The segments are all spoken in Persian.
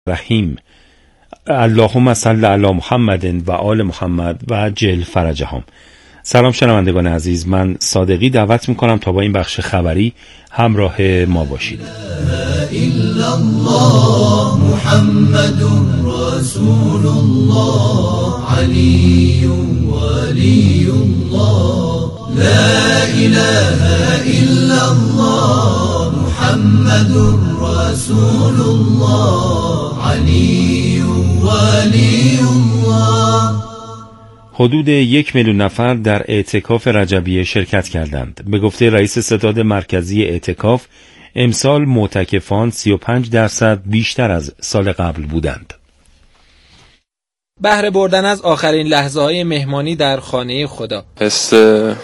رحیم. اللهم صل علی محمد و آل محمد و عجل فرجهم. سلام شنوندگان عزیز، من صادقی دعوت میکنم تا با این بخش خبری همراه ما باشید. الا الله محمد رسول الله علی ولی الله لا اله الا الله محمد رسول الله علی ولی الله. حدود 1 میلیون نفر در اعتکاف رجبیه شرکت کردند. به گفته رئیس ستاد مرکزی اعتکاف، امسال معتکفان 35% بیشتر از سال قبل بودند. بهره بردن از آخرین لحظه‌های مهمانی در خانه خدا، حس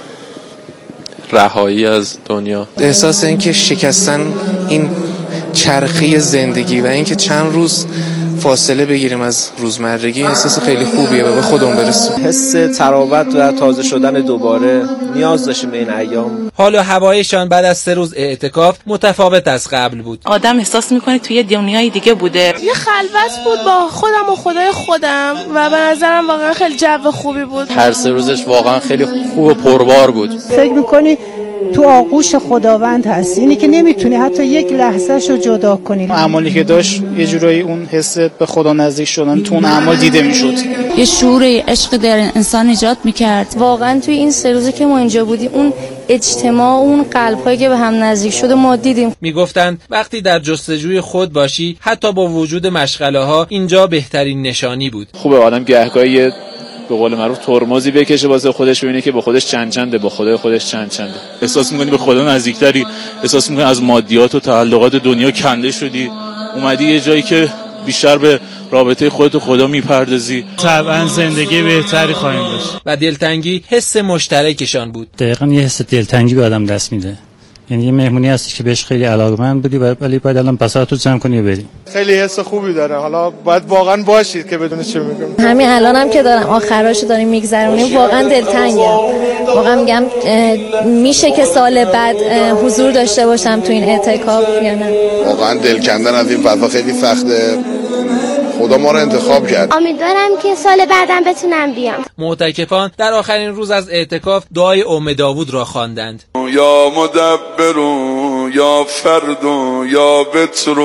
رهایی از دنیا، احساس اینکه شکستن این چرخه زندگی و اینکه چند روز فاصله بگیریم از روزمرگی احساس خیلی خوبیه و به خودمون برسیم. حس تراوت و تازه شدن دوباره نیاز داشتیم به این ایام. حال و هوایشان بعد از 3 روز اعتکاف متفاوت از قبل بود. آدم احساس میکنه توی دنیای دیگه بوده. یه خلوت بود با خودم و خدای خودم و به نظرم واقعا خیلی جو خوبی بود. هر 3 روزش واقعا خیلی خوب و پربار بود. فکر میکنی تو آغوش خداوند هست، اینی که نمیتونی حتی یک لحظه‌شو جدا کنی. اعمالی که داشت یه جورایی اون حس به خدا نزدیک شدن تو اون اعمال دیده میشد. یه شعور عشق در انسان ایجاد میکرد. واقعا توی این 3 روزی که ما اینجا بودیم اون اجتماع، اون قلب‌هایی که به هم نزدیک شده ما دیدیم. میگفتند وقتی در جستجوی خود باشی، حتی با وجود مشغله‌ها، اینجا بهترین نشانی بود. خوبه آدم گهگاهی به قول معروف ترمزی بکشه واسه خودش، ببینه که با خودش چند چنده، با خدای خودش چند چنده. احساس می‌کنی به خدا نزدیکتری، احساس می‌کنی از مادیات و تعلقات دنیا کنده شدی، اومدی یه جایی که بیشتر به رابطه خودت و خدا میپردازی. طبعا زندگی بهتری خواهیم داشت. و دلتنگی حس مشترکشان بود. دقیقاً یه حس دلتنگی به آدم دست میده. یعنی یه مهمونی هستی که بهش خیلی علاقه‌مند بودی ولی باید الان بساطو جمع کنی و بری. خیلی حس خوبی داره. حالا باید واقعا باشید که بدونید چه میگم. همین الانم که دارم آخراشو داریم میگذرونیم واقعا دلتنگم. واقعا میگم میشه که سال بعد حضور داشته باشم تو این اعتکاف یا نه. واقعا دل کندن از این فضا خیلی سخته. خدا ما رو انتخاب کرد. امیدوارم که سال بعدم بتونم بیام. معتکفان در آخرین روز از اعتکاف دعای ام داوود را خواندند. یا مدبر یا فرد یا بتر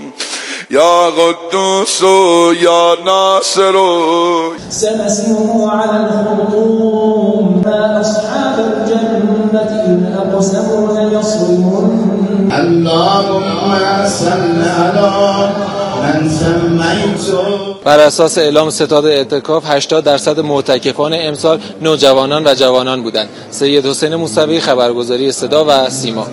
یا قدوس یا ناصر سنسمه على الخرطوم ما اصحاب الجنة إن أقسموا ليصرمون. اللهم صل على من سمیت. بر اساس اعلام ستاد اعتکاف 80% معتکفان امسال نوجوانان و جوانان بودند. سید حسین موسوی، خبرگزاری صدا و سیما.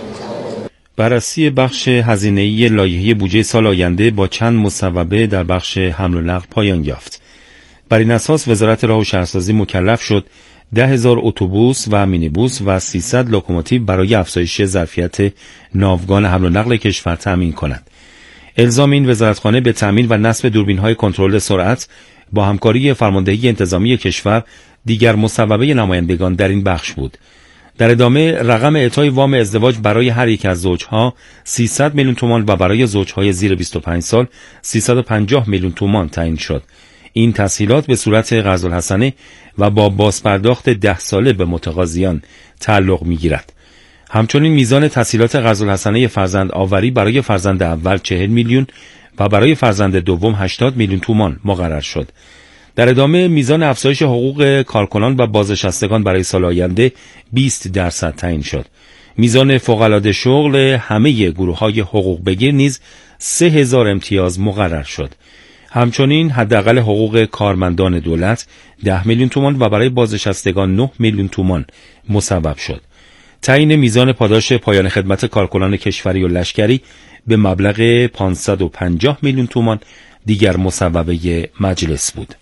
بررسی بخش هزینه‌ای لایحه بودجه سال آینده با چند مصوبه در بخش حمل و نقل پایان یافت. بر این اساس وزارت راه و شهرسازی مکلف شد 10,000 اتوبوس و مینیبوس و 300 لوکوموتیو برای افزایش ظرفیت ناوگان حمل و نقل کشور تامین کند. الزام این وزارتخانه به تامین و نصب دوربین‌های کنترل سرعت با همکاری فرماندهی انتظامی کشور دیگر مصوبه نمایندگان در این بخش بود. در ادامه رقم اعطای وام ازدواج برای هر یک از زوجها 300 میلیون تومان و برای زوجهای زیر 25 سال 350 میلیون تومان تعیین شد. این تسهیلات به صورت قرض الحسنه و با بازپرداخت 10 ساله به متقاضیان تعلق می‌گیرد. همچنین میزان تسهیلات قرض الحسنه فرزند آوری برای فرزند اول 40 میلیون و برای فرزند دوم 80 میلیون تومان مقرر شد. در ادامه میزان افزایش حقوق کارکنان و بازنشستگان برای سال آینده 20% تعیین شد. میزان فوق‌العاده شغل همه گروه‌های حقوق بگیر نیز 3000 امتیاز مقرر شد. همچنین حداقل حقوق کارمندان دولت 10 میلیون تومان و برای بازنشستگان 9 میلیون تومان مصوب شد. تعیین میزان پاداش پایان خدمت کارکنان کشوری و لشکری به مبلغ 550 میلیون تومان دیگر مصوبه مجلس بود.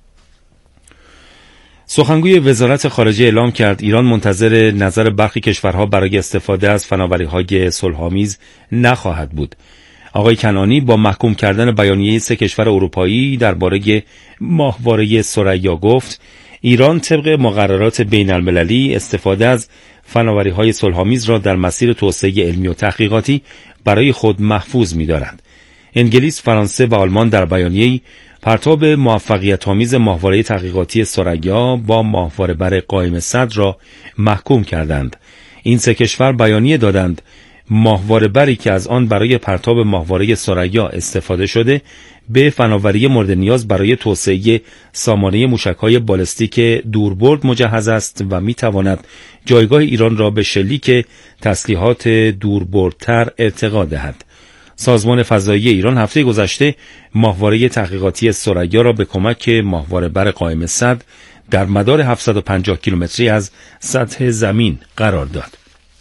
سخنگوی وزارت خارجه اعلام کرد ایران منتظر نظر برخی کشورها برای استفاده از فناوری‌های صلح‌آمیز نخواهد بود. آقای کنعانی با محکوم کردن بیانیه 3 کشور اروپایی درباره ماهواره ثریا گفت ایران طبق مقررات بین المللی استفاده از فناوری‌های صلح‌آمیز را در مسیر توسعه علمی و تحقیقاتی برای خود محفوظ می‌دارد. انگلیس، فرانسه و آلمان در بیانیه‌ای پرتاب موفقیت‌آمیز ماهواره تحقیقاتی ثریا با ماهواره بر قائم صدر را محکوم کردند. این سه کشور بیانیه دادند ماهواره بری که از آن برای پرتاب ماهواره ثریا استفاده شده به فناوری مورد نیاز برای توسعه سامانه موشک‌های بالستیک دوربرد مجهز است و می‌تواند جایگاه ایران را به شلیک تسلیحات دوربردتر ارتقا دهد. سازمان فضایی ایران هفته گذشته ماهواره تحقیقاتی ثریا را به کمک ماهواره بر قائم صدر در مدار 750 کیلومتری از سطح زمین قرار داد.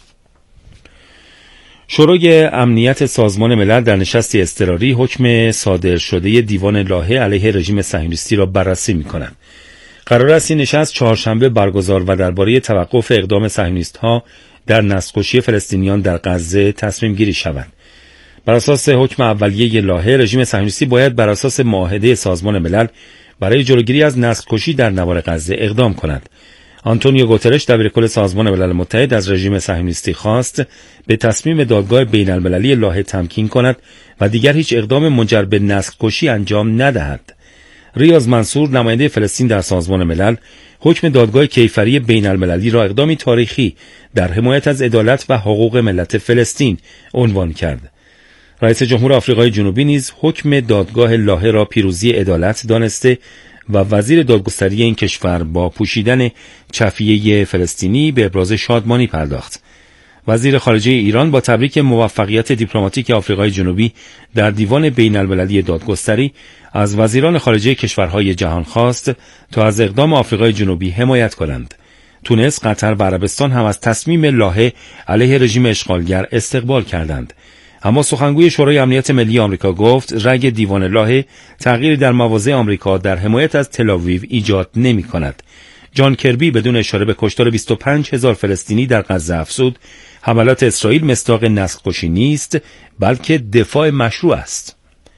شورای امنیت سازمان ملل در نشستی اضطراری حکم صادر شده دیوان لاهه علیه رژیم صهیونیستی را بررسی می‌کند. قرار است این نشست چهارشنبه برگزار و درباره توقف اقدام صهیونیست‌ها در نسل‌کشی فلسطینیان در غزه تصمیم گیری شود. بر اساس حکم اولیه لاهه، رژیم صهیونیستی باید بر اساس معاهده سازمان ملل برای جلوگیری از نسل‌کشی در نوار غزه اقدام کند. آنتونیو گوترش دبیرکل سازمان ملل متحد از رژیم صهیونیستی خواست به تصمیم دادگاه بین المللی لاهه تمکین کند و دیگر هیچ اقدام منجر به نسل‌کشی انجام ندهد. ریاض منصور نماینده فلسطین در سازمان ملل حکم دادگاه کیفری بین المللی را اقدامی تاریخی در حمایت از عدالت و حقوق ملت فلسطین عنوان کرد. رئیس جمهور آفریقای جنوبی نیز حکم دادگاه لاهه را پیروزی عدالت دانسته و وزیر دادگستری این کشور با پوشیدن چفیه فلسطینی به ابراز شادمانی پرداخت. وزیر خارجه ایران با تبریک موفقیت دیپلماتیک آفریقای جنوبی در دیوان بین المللی دادگستری از وزیران خارجه کشورهای جهان خواست تا از اقدام آفریقای جنوبی حمایت کنند. تونس، قطر و عربستان هم از تصمیم لاهه علیه رژیم اشغالگر استقبال کردند. اما سخنگوی شورای امنیت ملی آمریکا گفت رأی دیوان لاهه تغییری در مواضع آمریکا در حمایت از تل‌آویو ایجاد نمی‌کند. جان کربی بدون اشاره به کشتار 25,000 فلسطینی در غزه افزود حملات اسرائیل مصداق نسل‌کشی نیست بلکه دفاع مشروع است.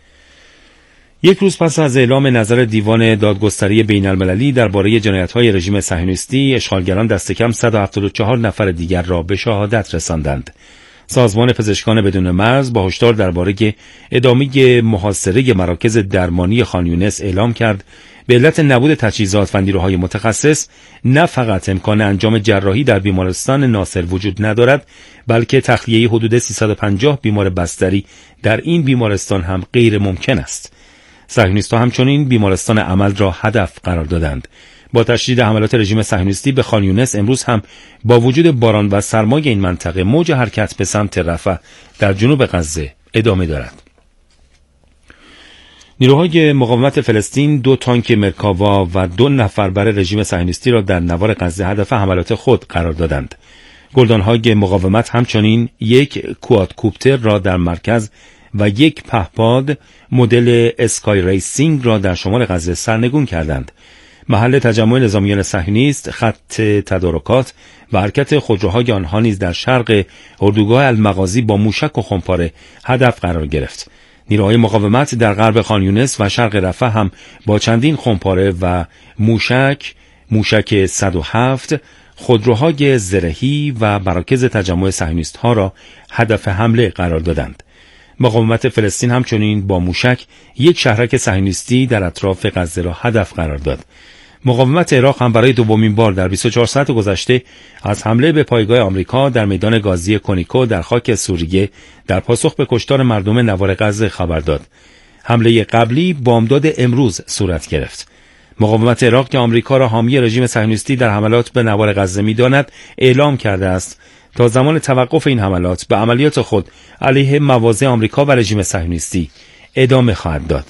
یک روز پس از اعلام نظر دیوان دادگستری بین المللی درباره جنایت‌های رژیم صهیونیستی، اشغالگران دست کم 174 نفر دیگر را به شهادت رساندند. سازمان پزشکان بدون مرز با هشدار درباره ادامه محاصره مراکز درمانی خان یونس اعلام کرد به علت نبود تجهیزات و نیروهای متخصص نه فقط امکان انجام جراحی در بیمارستان ناصر وجود ندارد بلکه تخلیه حدود 350 بیمار بستری در این بیمارستان هم غیر ممکن است. صهیونیست‌ها همچنین بیمارستان عمل را هدف قرار دادند. با تشدید حملات رژیم صهیونیستی به خان یونس امروز هم با وجود باران و سرمای این منطقه موج حرکت به سمت رفح در جنوب غزه ادامه دارد. نیروهای مقاومت فلسطین 2 تانک مرکاوا و 2 نفربر رژیم صهیونیستی را در نوار غزه هدف حملات خود قرار دادند. گلدانهای مقاومت همچنین 1 کوادکوپتر را در مرکز و 1 پهپاد مدل اسکای ریسینگ را در شمال غزه سرنگون کردند. محل تجمع نظامیان صهیونیست، خط تدارکات و حرکت خودروهای آنها نیز در شرق اردوگاه المغازی با موشک و خمپاره هدف قرار گرفت. نیروهای مقاومت در غرب خان یونس و شرق رفح هم با چندین خمپاره و موشک 107 خودروهای زرهی و مراکز تجمع صهیونیست‌ها را هدف حمله قرار دادند. مقاومت فلسطین همچنین با موشک 1 شهرک صهیونیستی در اطراف غزه را هدف قرار داد. مقاومت عراق هم برای دومین بار در 24 ساعت گذشته از حمله به پایگاه آمریکا در میدان گازی کنیکو در خاک سوریه در پاسخ به کشتار مردم نوار غزه خبر داد. حمله قبلی بامداد امروز صورت گرفت. مقاومت عراق که آمریکا را حامی رژیم صهیونیستی در حملات به نوار غزه می‌داند، اعلام کرده است تا زمان توقف این حملات به عملیات خود علیه مواضع آمریکا و رژیم صهیونیستی ادامه خواهد داد.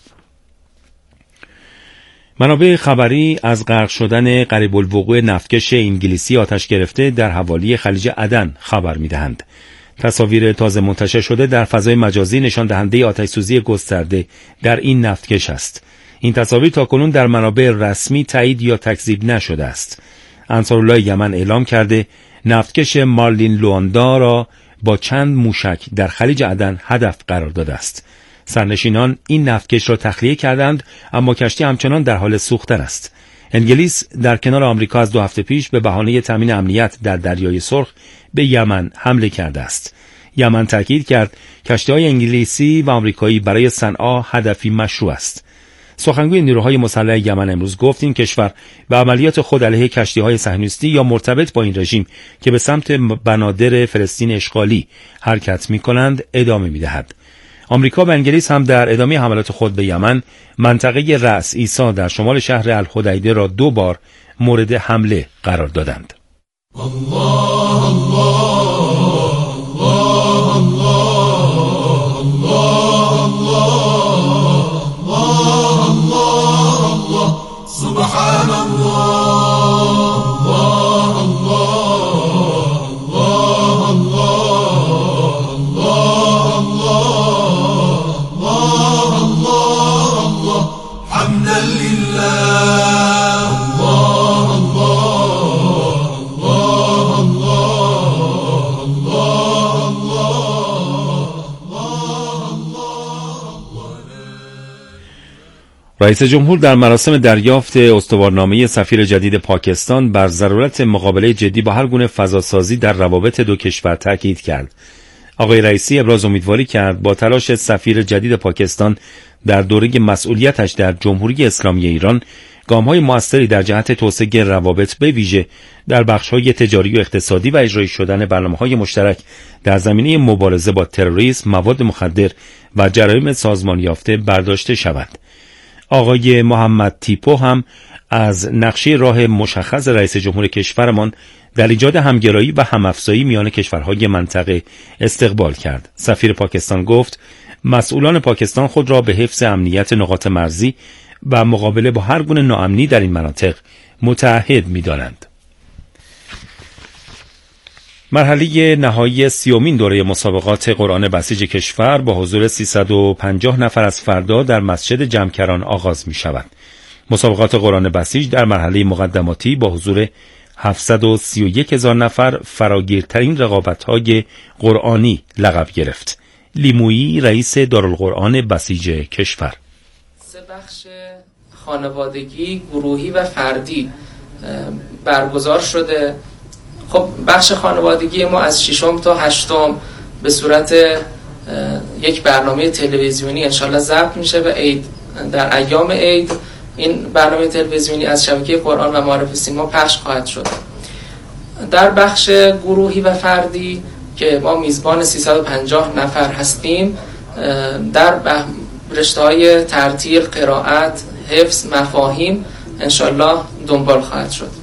منابع خبری از غرق شدن قریب الوقوع نفتکش انگلیسی آتش گرفته در حوالی خلیج عدن خبر می‌دهند. تصاویر تازه منتشر شده در فضای مجازی نشان دهنده آتش‌سوزی گسترده در این نفتکش است. این تصاویر تاکنون در منابع رسمی تایید یا تکذیب نشده است. انصارالله یمن اعلام کرده نفتکش مارلین لواندا را با چند موشک در خلیج عدن هدف قرار داده است. سرنشینان این نفتکش را تخلیه کردند اما کشتی همچنان در حال سوختن است. انگلیس در کنار آمریکا از 2 هفته پیش به بهانه تامین امنیت در دریای سرخ به یمن حمله کرده است. یمن تاکید کرد کشتی‌های انگلیسی و آمریکایی برای صنعا هدفی مشروع است. سخنگوی نیروهای مسلح یمن امروز گفت این کشور به عملیات خود علیه کشتی‌های صهیونیستی یا مرتبط با این رژیم که به سمت بنادر فلسطین اشغالی حرکت می‌کنند ادامه می‌دهد. آمریکا و انگلیس هم در ادامه حملات خود به یمن منطقه رأس عیسی در شمال شهر الحدیده را 2 بار مورد حمله قرار دادند. الله الله الله الله الله الله الله سبحان الله الله الله الله الله الله الله حمدا لله رئیس جمهور در مراسم دریافت استوارنامه سفیر جدید پاکستان بر ضرورت مقابله جدی با هر گونه فضاسازی در روابط دو کشور تاکید کرد. آقای رئیسی ابراز امیدواری کرد با تلاش سفیر جدید پاکستان در دوره مسئولیتش در جمهوری اسلامی ایران گام‌های موثری در جهت توسعه روابط به ویژه در بخش‌های تجاری و اقتصادی و اجرایی شدن برنامه‌های مشترک در زمینه مبارزه با تروریسم، مواد مخدر و جرایم سازمان یافته برداشته شود. آقای محمد تیپو هم از نقشه راه مشخص رئیس جمهور کشورمان در ایجاد همگرایی و همافزایی میان کشورهای منطقه استقبال کرد. سفیر پاکستان گفت مسئولان پاکستان خود را به حفظ امنیت نقاط مرزی و مقابله با هر گونه ناامنی در این مناطق متعهد می‌دانند. مرحله نهایی 30مین دوره مسابقات قرآن بسیج کشور با حضور 350 نفر از فردا در مسجد جمکران آغاز می شود. مسابقات قرآن بسیج در مرحله مقدماتی با حضور 731,000 نفر فراگیرترین رقابت‌های قرآنی لقب گرفت. لیمویی رئیس دارالقرآن بسیج کشور: 3 بخش خانوادگی، گروهی و فردی برگزار شده. خب بخش خانوادگی ما از 6م تا 8م به صورت یک برنامه تلویزیونی انشالله ضبط میشه و عید در ایام عید این برنامه تلویزیونی از شبکه قرآن و معارف سیما پخش خواهد شد. در بخش گروهی و فردی که ما میزبان 350 نفر هستیم در رشته‌های ترتیل، قرائت، حفظ، مفاهیم انشالله دنبال خواهد شد.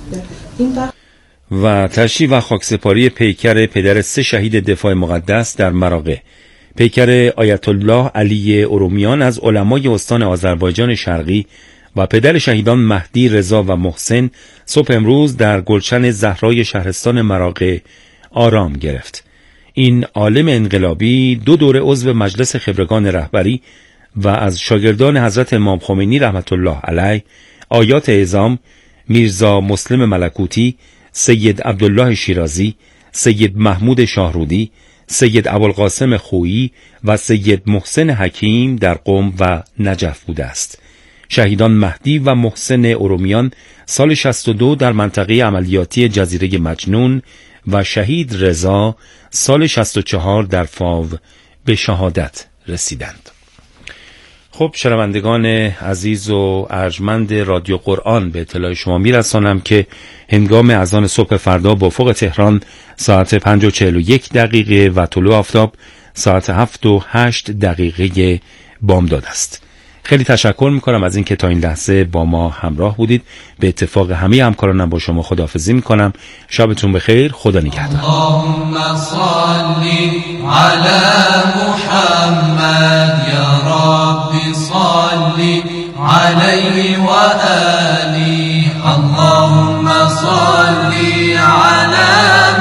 و تشییع و خاکسپاری پیکر پدر 3 شهید دفاع مقدس در مراغه. پیکر آیت الله علی ارومیان از علمای استان آذربایجان شرقی و پدر شهیدان مهدی رضا و محسن صبح امروز در گلشن زهرای شهرستان مراغه آرام گرفت. این عالم انقلابی 2 دوره عضو مجلس خبرگان رهبری و از شاگردان حضرت امام خمینی رحمت الله علیه آیات اعظام، میرزا مسلم ملکوتی، سید عبدالله شیرازی، سید محمود شاهرودی، سید ابوالقاسم خویی و سید محسن حکیم در قم و نجف بوده است. شهیدان مهدی و محسن ارومیان سال 62 در منطقه عملیاتی جزیره مجنون و شهید رضا سال 64 در فاو به شهادت رسیدند. خب شنوندگان عزیز و ارجمند رادیو قرآن، به اطلاع شما میرسانم که هنگام اذان صبح فردا با افق تهران ساعت 5:41 و طلوع آفتاب ساعت 7:08 بامداد است. خیلی تشکر میکنم از اینکه تا این لحظه با ما همراه بودید. به اتفاق همه همکارانم با شما خداحافظی میکنم. شبتون بخیر. خدا نگهدار. اللهم صل علی محمد یا رب صل علیه و آله. اللهم صل علی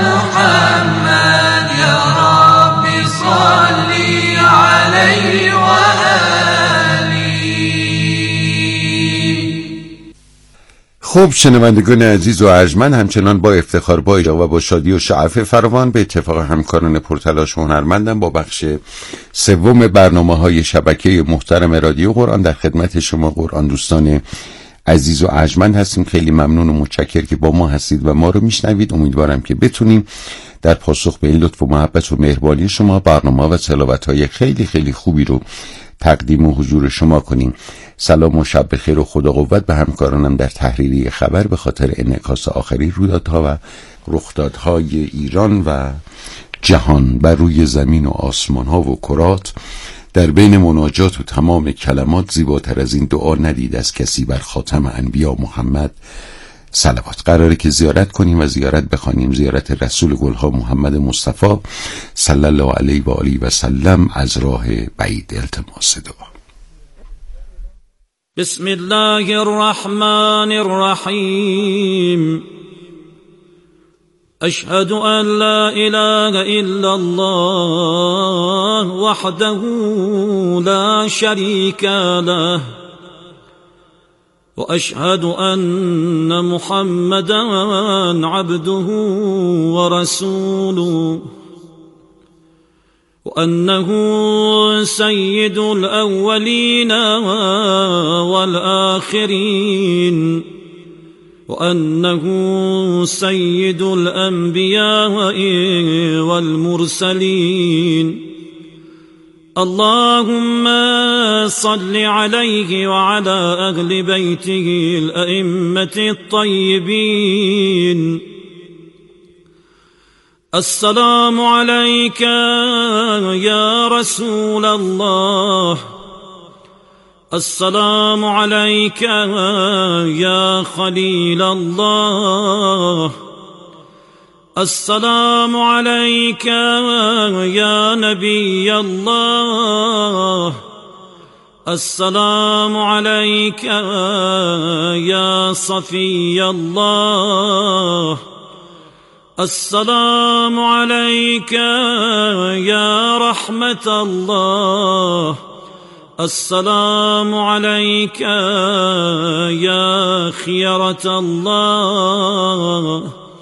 محمد یا رب صل علیه و خوب شنوندگان عزیز و ارجمند، همچنان با افتخار با و با شادی و شعف فراوان به اتفاق همکاران پرتلاش و هنرمندم با بخش 3 برنامه‌های شبکه محترم رادیو قرآن در خدمت شما قرآن دوستان عزیز و ارجمند هستیم. خیلی ممنون و متشکر که با ما هستید و ما رو میشنوید. امیدوارم که بتونیم در پاسخ به این لطف و محبت و مهربانی شما برنامه و تلاوت‌های خیلی خیلی خوبی رو تقدیم و حضور شما کنیم. سلام و شب بخیر و خدا قوت به همکارانم در تحریری خبر به خاطر انعکاس آخرین رویدادها و رخدادهای ایران و جهان بر روی زمین و آسمان‌ها و کرات. در بین مناجات و تمام کلمات زیباتر از این دعا ندید از کسی بر خاتم انبیا محمد صلوات. قراره که زیارت کنیم و زیارت بخوانیم، زیارت رسول گلها محمد مصطفی صلی الله علیه و آله و سلم از راه بعید. التماس دعا. بسم الله الرحمن الرحیم. أشهد أن لا إله إلا الله وحده لا شريك له وأشهد أن محمدا عبده ورسوله وأنه سيد الأولين والآخرين وأنه سيد الأنبياء والمرسلين. اللهم صل عليه وعلى أهل بيته الأئمة الطيبين. السلام عليك يا رسول الله. السلام عليك يا خليل الله. السلام عليك يا نبي الله. السلام عليك يا صفي الله. السلام عليك يا رحمة الله. السلام عليك يا خيرة الله.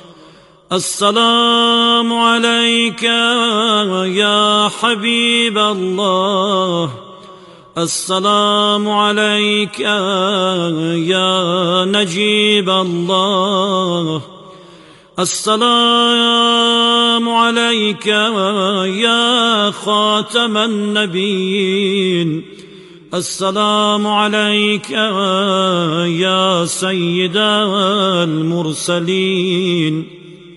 السلام عليك يا حبيب الله. السلام عليك يا نجيب الله. السلام عليك يا خاتم النبيين. السلام عليك يا سيد المرسلين.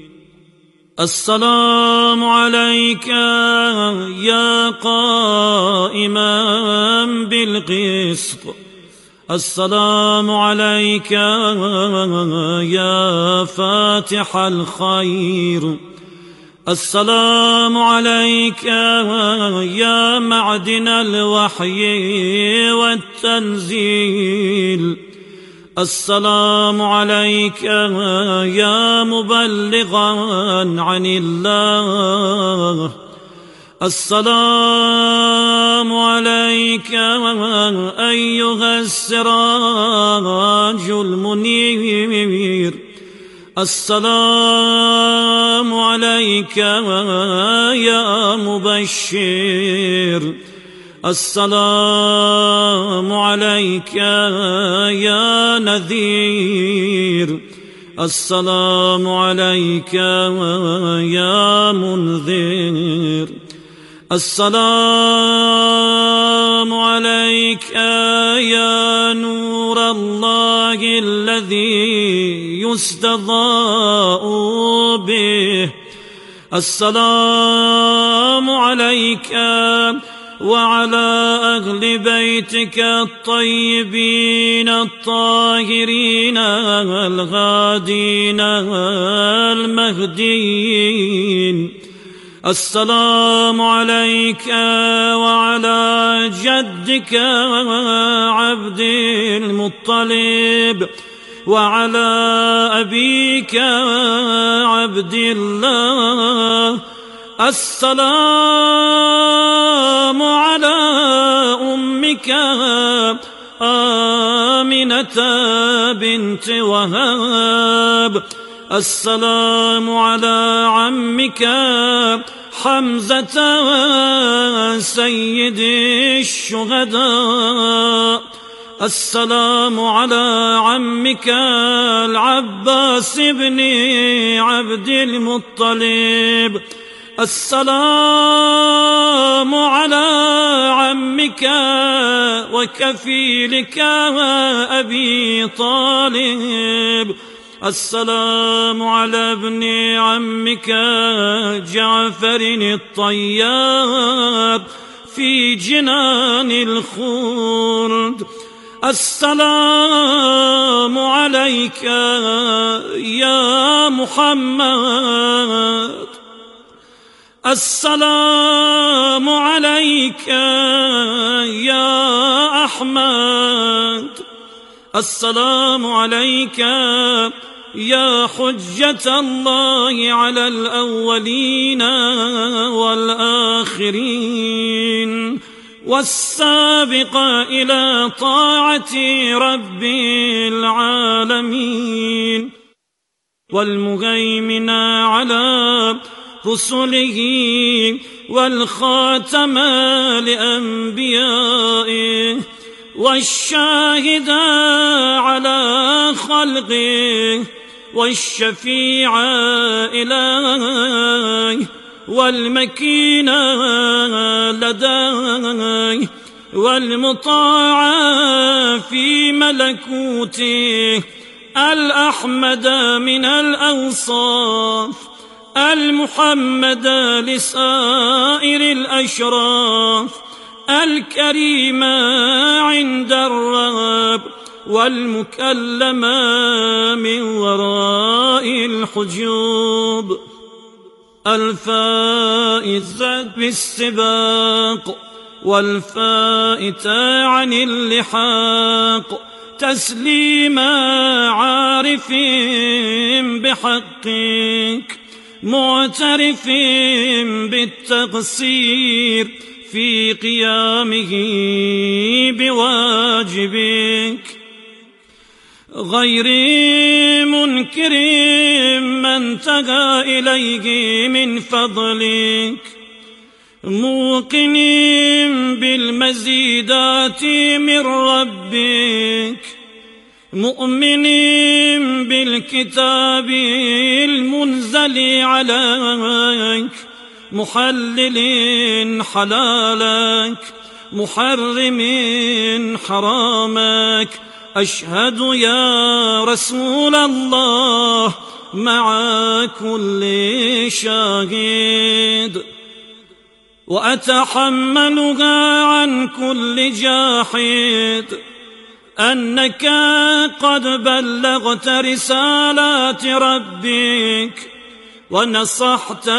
السلام عليك يا قائما بالقسط. السلام عليك يا فاتح الخير. السلام عليك يا معدن الوحي والتنزيل. السلام عليك يا مبلغا عن الله. السلام عليك أيها السراج المنير. السلام عليك يا مبشر. السلام عليك يا نذير. السلام عليك يا منذر. السلام عليك يا نور الله الذي يستضاء به. السلام عليك وعلى أهل بيتك الطيبين الطاهرين الغادين المهديين. السلام عليك وعلى جدك عبد المطلب وعلى أبيك عبد الله. السلام على أمك آمنة بنت وهاب. السلام على عمك حمزة سيد الشهداء. السلام على عمك العباس بن عبد المطلب السلام على عمك وكفيلك أبي طالب السلام على ابن عمك جعفر الطياب في جنان الخلد السلام عليك يا محمد السلام عليك يا أحمد السلام عليك يا حجة الله على الأولين والآخرين والسابق إلى طاعة رب العالمين والمهيمن على رسله والخاتم لأنبيائه والشاهد على خلقه والشفيع إليه والمكين لديه والمطاع في ملكوته الأحمد من الأوصاف المحمد لسائر الأشراف الكريم عند الرب والمكلم من وراء الحجوب الفائز بالسباق والفائت عن اللحاق تسليم عارف بحقك معترف بالتقصير في قيامه بواجبك غير منكر ما انتهى إليه من فضلك موقن بالمزيدات من ربك مؤمن بالكتاب المنزل عليك محلل حلالك محرم حرامك أشهد يا رسول الله مع كل شاهد وأتحملها عن كل جاحد أنك قد بلغت رسالات ربك ونصحت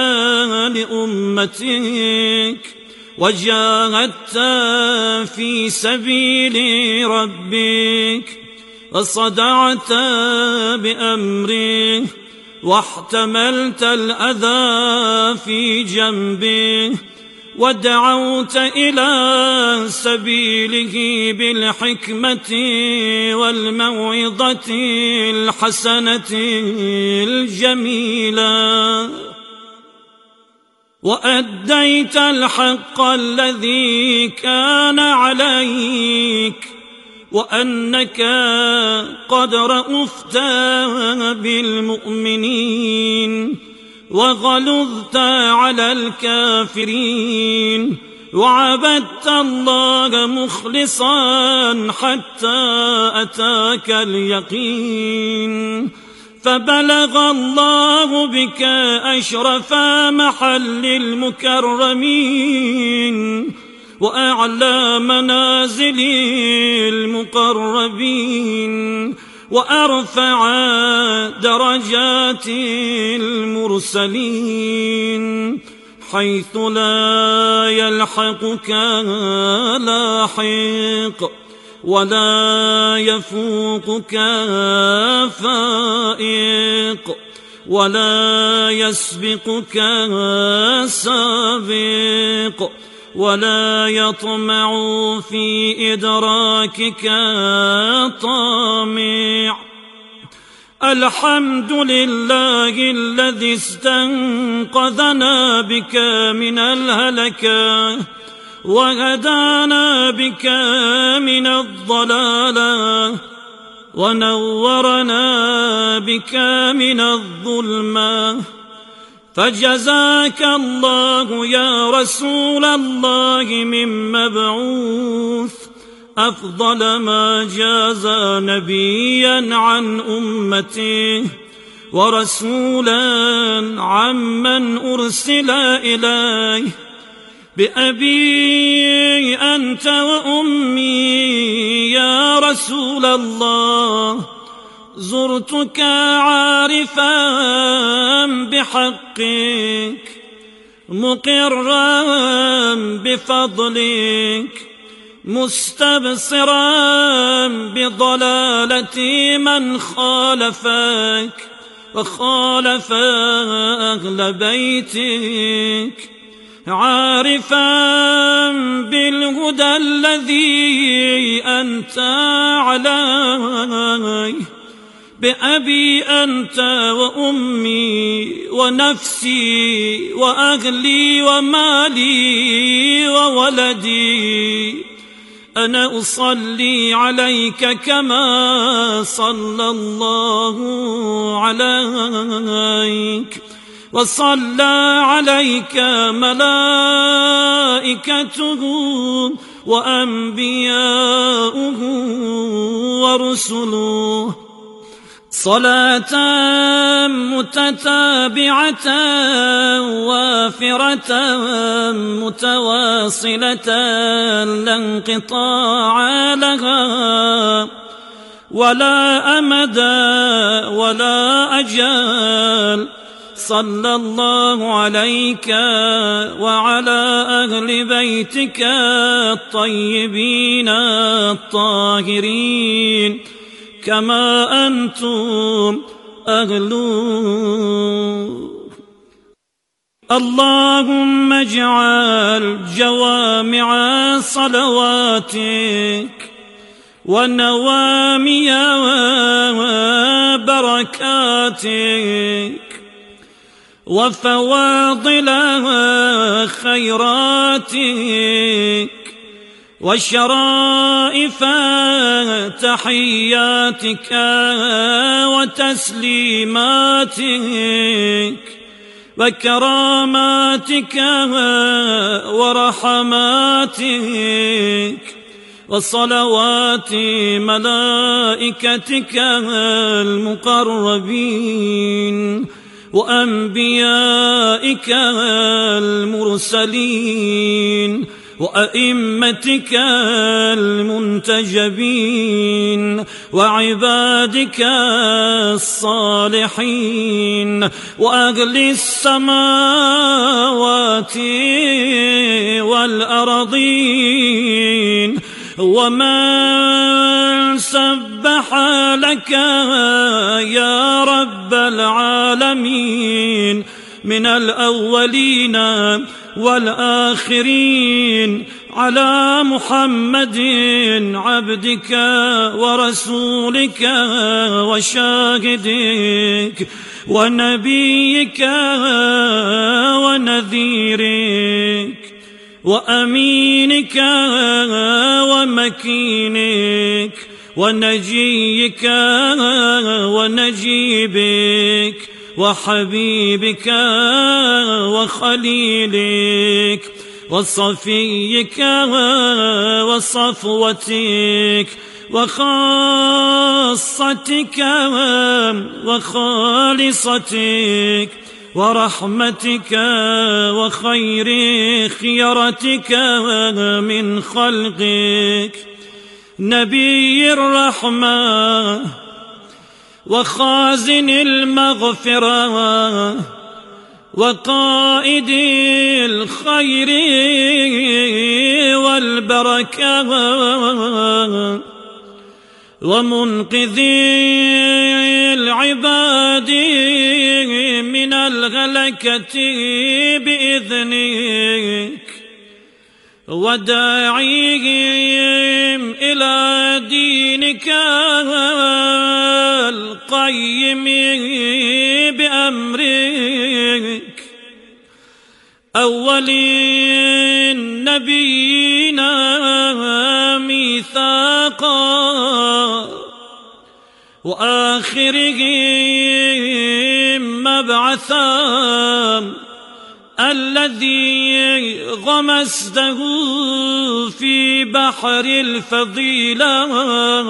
لأمتك وجاهدت في سبيل ربك وصدعت بأمره واحتملت الأذى في جنبه ودعوت إلى سبيله بالحكمة والموعظة الحسنة الجميلة وأديت الحق الذي كان عليك وأنك قد رأفت بالمؤمنين وغلظت على الكافرين وعبدت الله مخلصا حتى أتاك اليقين فبلغ الله بك أشرف محل المكرمين وأعلى منازل المقربين وأرفع درجات المرسلين حيث لا يلحقك لاحق ولا يفوقك فائق ولا يسبقك سابق ولا يطمع في إدراكك طامع الحمد لله الذي استنقذنا بك من الهلكة وهدانا بك من الضلالة ونورنا بك من الظلمة. فجزاك الله يا رسول الله من مبعوث أفضل ما جاز نبيا عن أمته ورسولا عمن أرسل إليه. بأبي أنت وأمي يا رسول الله، زرتك عارفا بحقك مقرا بفضلك مستبصرا بضلالة من خالفك وخالف أهل بيتك، عارفا بالهدى الذي أنت عليه. بأبي أنت وأمي ونفسي وأهلي ومالي وولدي، أنا أصلي عليك كما صلى الله عليك وصلى عليك ملائكته وأنبياؤه ورسله، صلاة متتابعة وافرة متواصلة لا انقطاع لها ولا أمد ولا أجل. صلى الله عليك وعلى أهل بيتك الطيبين الطاهرين كما أنتم أهلون. اللهم اجعل جوامع صلواتك ونوامي بركاتك وفواضل خيراتك وشرائف تحياتك وتسليماتك وكراماتك ورحماتك وصلوات ملائكتك المقربين وأنبيائك المرسلين وأئمتك المنتجبين وعبادك الصالحين وأهل السماوات والأرضين ومن سبح لك يا رب العالمين من الأولين والآخرين على محمد عبدك ورسولك وشاهدك ونبيك ونذيرك وأمينك ومكينك ونجيك ونجيبك وحبيبك وخليلك وصفيك وصفوتك وخاصتك وخالصتك ورحمتك وخير خيرتك من خلقك نبي الرحمة وخازن المغفرة وقائد الخير والبركة ومنقذ العباد من الهلكة بإذنك وداعيهم إلى دينك القيم بأمرك أول النبي وآخرهم مبعثا الذي غمسته في بحر الفضيلة